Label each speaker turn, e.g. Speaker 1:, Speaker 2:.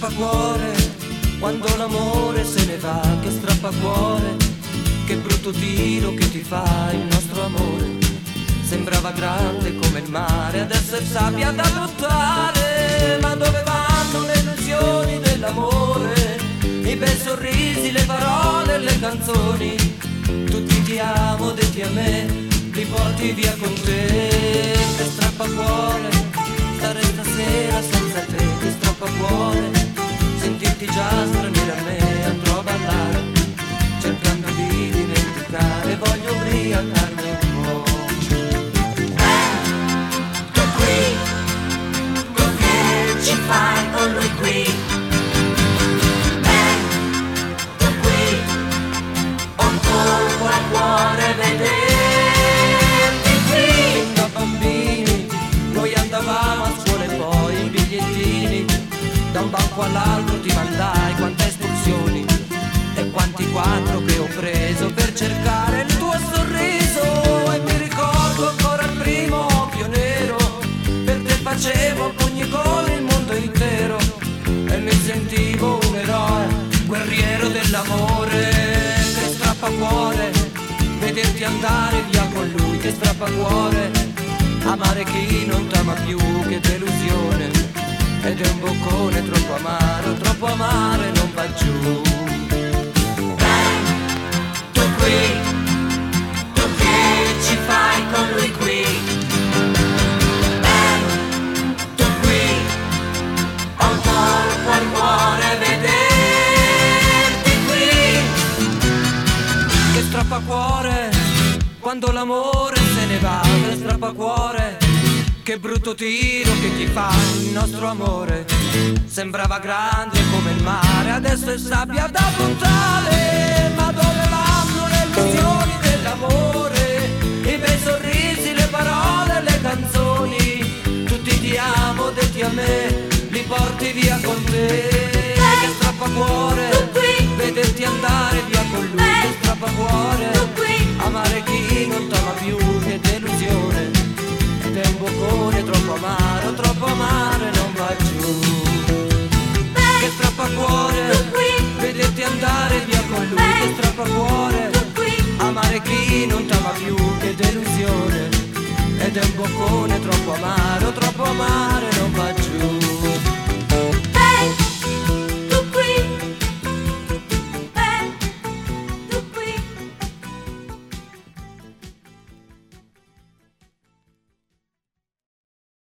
Speaker 1: strappacuore, quando l'amore se ne va, che strappacuore, che brutto tiro che ti fa il nostro amore. Sembrava grande come il mare, adesso è sabbia da buttare. Ma dove vanno le illusioni dell'amore, i bei sorrisi, le parole, le canzoni? Tutti ti amo, detti a me, li porti via con te. Che strappacuore, stare stasera senza te. Che strappacuore, sentirti già straniera a me. Andrò a ballare, cercando di dimenticare, voglio ubriacarmi un po'.
Speaker 2: Tu che ci fai con lui qui? Tu qui, ho un colpo al cuore vederti qui.
Speaker 1: Da bambini noi andavamo a scuola e poi i bigliettini da un banco all'altro ti mandai, quante espulsioni e quanti quattro che ho preso per cercare il tuo sorriso. E mi ricordo ancora il primo occhio nero, per te facevo pugni con il mondo intero e mi sentivo un eroe, guerriero dell'amore. Che strappacuore, vederti andare via con lui. Che strappacuore, amare chi non t'ama più, che delusione. Ed è un boccone troppo amare non va giù.
Speaker 2: Tu qui, tu che ci fai con lui qui? Tu qui, ho un colpo al cuore vederti qui.
Speaker 1: Che strappacuore, quando l'amore se ne va. Che strappacuore, che brutto tiro che ti fa il nostro amore. Sembrava grande come il mare, adesso è sabbia da buttare. Ma dove vanno le illusioni dell'amore, i bei sorrisi, le parole, le canzoni? Tutti ti amo, detti a me, li porti via con te. Che strappacuore, vederti andare via con lui. Che strappacuore, amare chi non t'ama più, che delusione. Ed è un boccone troppo amare non va giù. Che strappacuore, vederti andare via con lui. Che strappacuore, amare chi non t'ama più, che delusione. Ed è un boccone troppo amare